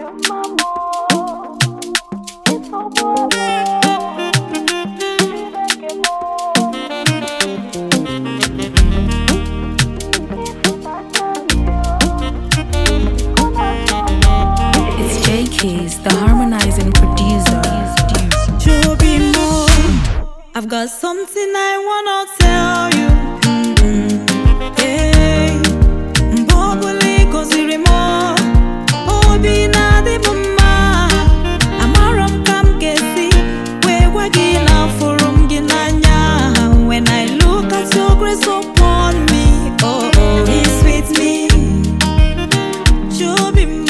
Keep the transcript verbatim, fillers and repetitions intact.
The harmonizing producer. Should be more. I've got something I wanna tell you. Mm-hmm. Hey, Mbobuli koziri mo. Obi na di mama. Amaram kam kesi. We wagi na forum ginanya. When I look at your grace upon me, oh oh, it's with me. Should be more.